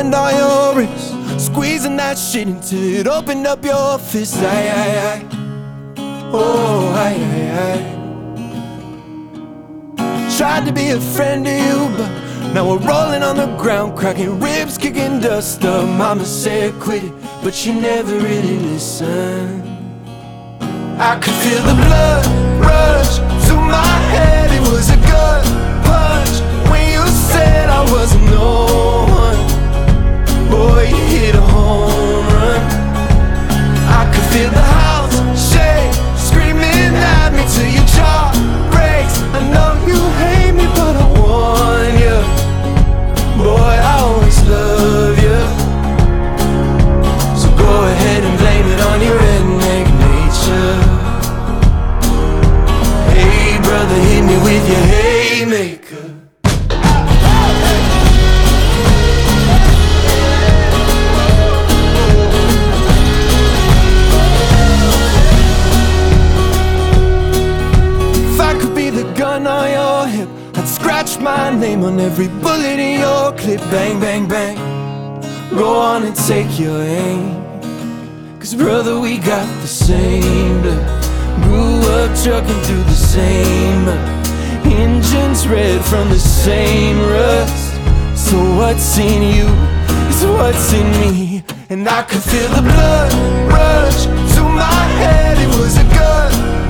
hand on your wrist, squeezing that shit until it opened up your fist. Aye, aye, aye. Oh, aye, aye, aye. Tried to be a friend to you, but now we're rolling on the ground, cracking ribs, kicking dust up. Mama said quit it, but she never really listened. I could feel the blood rush to my head. It was a gut punch when you said I wasn't no one. Boy, you hit a home run. I could feel the house shake, screaming at me till your jaw breaks. I know you hate me, but I want you. Boy, I always love you. So go ahead and blame it on your redneck nature. Hey brother, hit me with your haymaker. If I could be the gun on your hip, I'd scratch my name on every bullet in your clip. Bang, bang, bang. Go on and take your aim. Cause brother, we got the same blood. Grew up trucking through the same mud. Engines red from the same rust. So what's in you is what's in me. And I could feel the blood rush to my head. It was a gut